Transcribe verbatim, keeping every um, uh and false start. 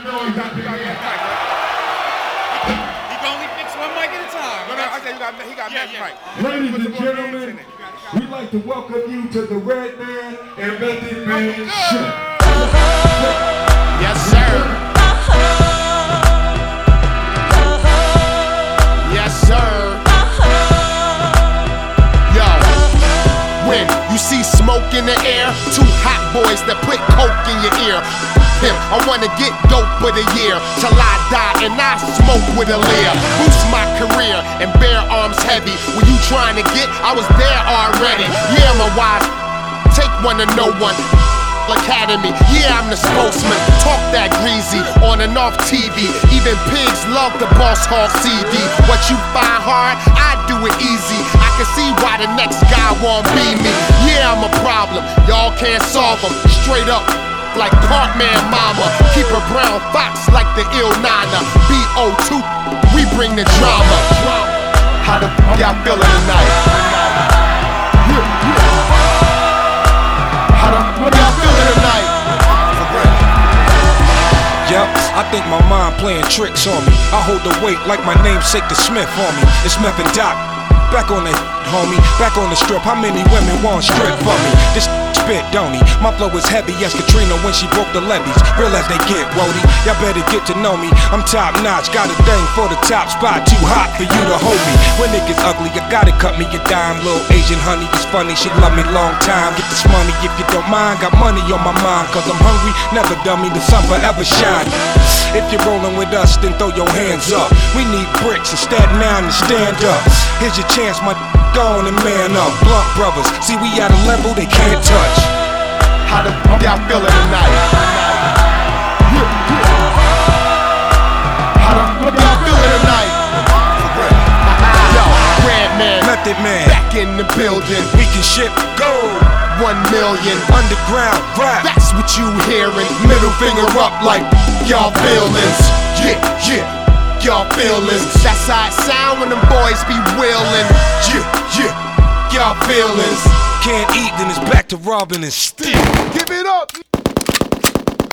know he got the mic. He can only fix one mic at a time. No, no, I said he got, he got Yeah, Matt's yeah. mic. Ladies and gentlemen, we'd like to welcome you to the Red Man and Method Man Show. Yes, sir. Yes, sir. Yo, when you see smoke in the air, two hot boys that put coke in your ear. Pimp, I wanna get dope for the year till I die and I smoke with a leer. Boost my career and bear arms heavy. When you trying to get, I was there already. Yeah, I'm a wise. Take one to no one. Academy, yeah, I'm the spokesman. Talk that greasy on and off T V. Even pigs love the Boss Hog C D. What you find hard, I do it easy. I can see why the next guy won't be me. Yeah, I'm a problem, y'all can't solve them. Straight up, like Parkman Mama. Keep a brown fox like the ill Nana. B O two, we bring the drama. How the f y'all feeling tonight? How the f y'all feeling tonight? Yep, I think my mind playing tricks on me. I hold the weight like my namesake the Smith on me. It's Meth and Doc, back on that homie. Back on the strip, how many women want strip for me? This spit, don't he? My flow is heavy as Katrina when she broke the levees. Real as they get, Wody. Y'all better get to know me. I'm top notch, got a thing for the top spot. Too hot for you to hold me. When it gets ugly, you gotta cut me a dime. Little Asian honey is funny, she love me long time. Get this money if you don't mind. Got money on my mind, cause I'm hungry. Never dummy, the sun forever shine. If you're rolling with us, then throw your hands up. We need bricks and Staten Island to stand up. Here's your chance, my go on and man up. Blunt brothers, see we at a level they can't touch. How the f y'all feeling tonight? How the f y'all feeling tonight? Yo, Red Man, Method Man, back in the building. we can ship gold. One million. Underground rap. That's what you hearing. Middle finger up like y'all feelings. Yeah, yeah, y'all feelings. That's how it sound when them boys be wheeling. Yeah, yeah, y'all feelings. Can't eat, then it's back to robbing and stealing. Give it up.